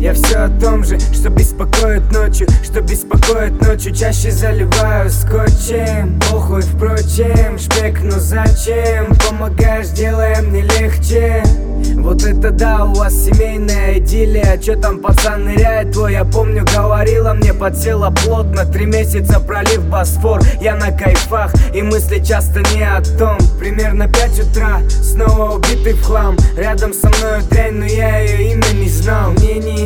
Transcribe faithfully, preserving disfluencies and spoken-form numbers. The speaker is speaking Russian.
Я все о том же, что беспокоит ночью, что беспокоит ночью. Чаще заливаю скотчем, похуй впрочем, шпек, но зачем? Помогаешь, делая мне легче. Вот это да, у вас семейная идиллия. Чё там пацан ныряет твой, я помню, говорила мне, подсела плотно. Три месяца пролив Босфор, я на кайфах, и мысли часто не о том. Примерно пять утра, снова убитый в хлам. Рядом со мною дрянь, но я ее имя не знал. Мне не